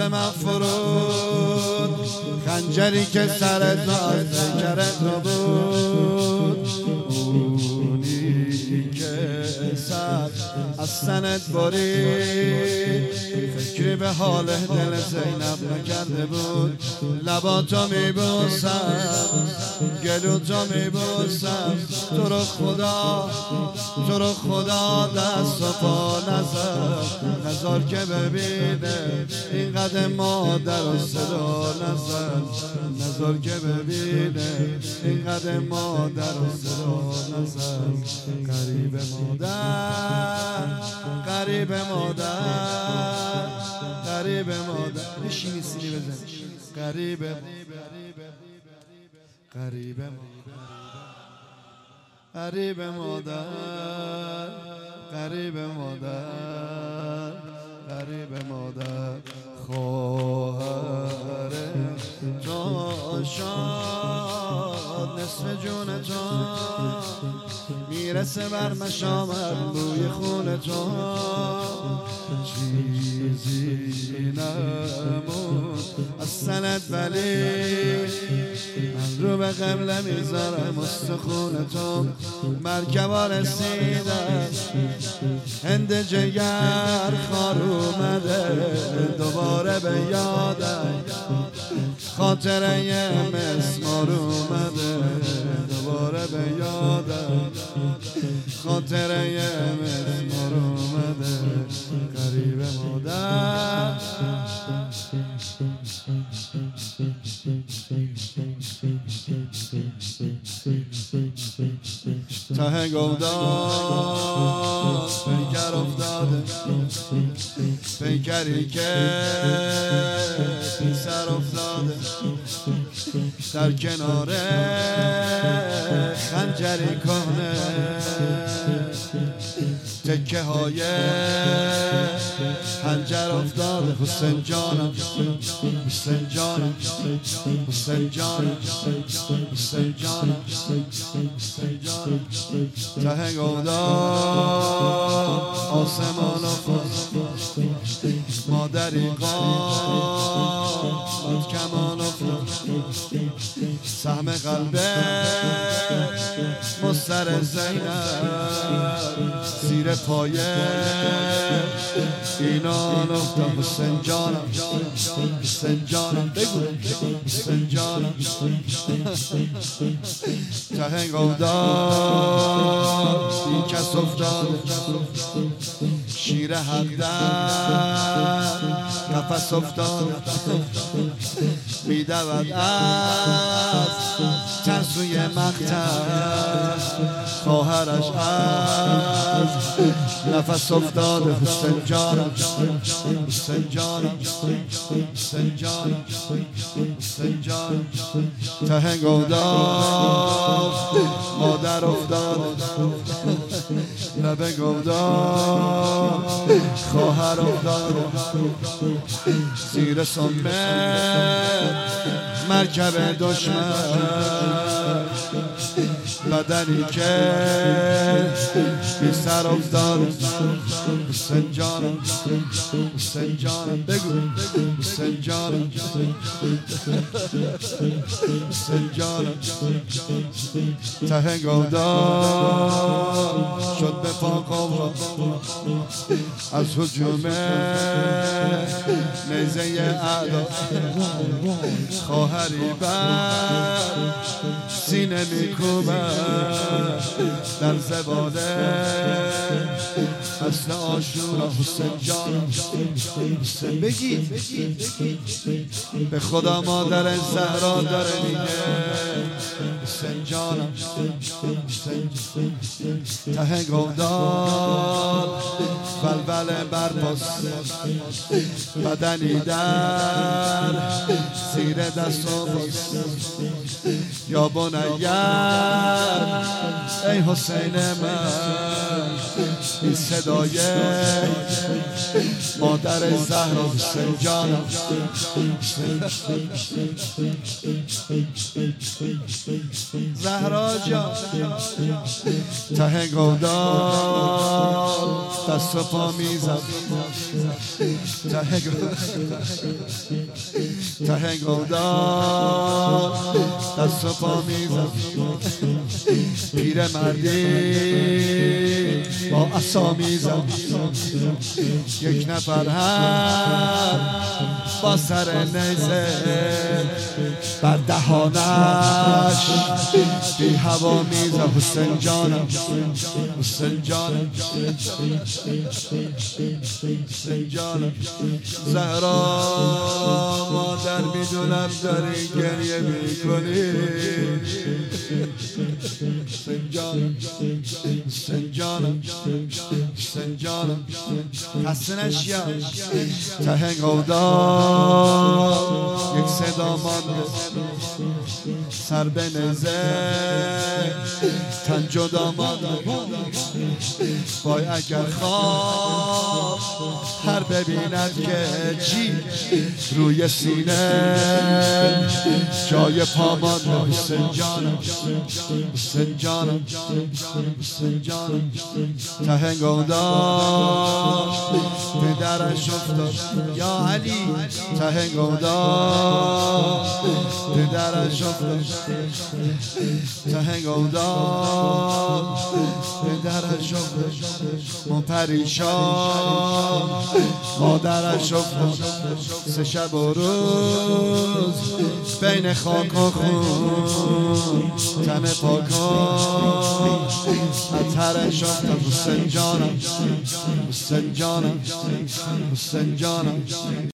دل من فرود، خنجری که سرت از پیکرت بود، اونی که سر از سنت برید. فکری به حال دل زینب نکرده بود، لباتو میبوسم، گلوتو میبوسم، تو رو خدا دست و پا نزار که ببینه اینقدر مادر و صدا نزار که ببینه اینقدر مادر و صدا قریب مادر بشینی سینی بزن، قریب مادر خواهر تو شاد، نصف جون تو میرسه بر مشامم بوی خون تو، چیزی نمون از سنت ولی من رو به قبله میذارم استخون تو. مرکبا رسیدم هند جگر خار اومده، دوباره به یادم خاطره مسمار اومده، دوباره به یادم خاطره مسمار اومده. قریب مادر ته گودان پیکر افتاده، پیکری که بی سر افتاده، در کنار خنجری کهنه، تکه های خنجر افتاده. حسین جانم حسین جانم حسین جانم حسین جانم حسین جانم ته گودان آسمان افتاد، مادری قامت کمان افتاد، سهم قلبه مستر زینب زیر پایه اینان افتاد. حسین جانم حسین جانم بگو حسین جانم ته گودان بی کس افتاده، شیر حق در قفس افتاده، میدود از ترسوی مقتل، خواهرش از نفس افتاده. حسین جانم حسین جانم حسین جانم حسین جانم ته گودان مادر افتاده، لب گودان خواهر افتاده، زیر سمه مرکب دشمن، بدنی که بی سر افتاده. حسین جانم حسین جانم بگو حسین جانم حسین جانم ته گودان شد به پا از هجوم نیزه اعدا، خواهری بر سینه میکوبد در زباله اصل آشورا. حسین جانم حسین بگی به خدا مادر زهرا داره میگه حسین جانم ته گودان ولول برپاس، بدنی در زیر دست و باز، یا بنیر ای حسین من، این صدای مادر زهرا. حسین جانم زهرا جان ته گودان دست و پا میزد، ته گودان دست و پا میزد پیر مردی با عصا میزد یک نفر هم با سر نیزه بر دهانش بی هوا میزد حسین جانم حسین جانم حسین جانم زهرا مادر میدونم داری گریه میکنی حسین جانم حسین جانم حسین جانم خسته نشیا ته گودان یک صدا مانده سر به نزه تن جدا مانده وای اگر خواب هر ببیند که جی روی سینه جای پا مانده حسین جانم حسین جانم حسین جانم ته گودان پدرش افتاد یا علی ته گودان پدرش افتاد ته گودان پدرش افتاد ما پریشان مادرش افتاد سه شب و روز بین خاک و خون تن پاکان عطرش افتاد حسین جانم حسین جانم حسین جانم